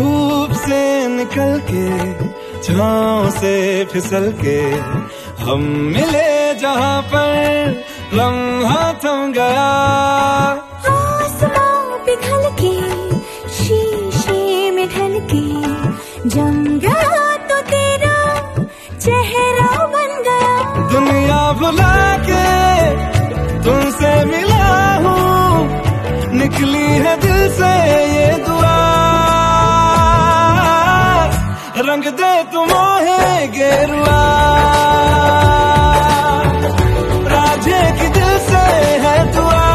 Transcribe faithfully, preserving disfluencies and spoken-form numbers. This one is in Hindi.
धूप से निकल के छाँव से फिसल के हम मिले जहाँ पर लम्हा थम गया। आसमां पिघल के शीशे में ढल के जम गया तो तेरा चेहरा बन गया। दुनिया भुला के तुमसे मिला हूँ, निकली है दिल से ये दुआ, रंग दे तुम है गेरुआ। राधे की दिल से है दुआ।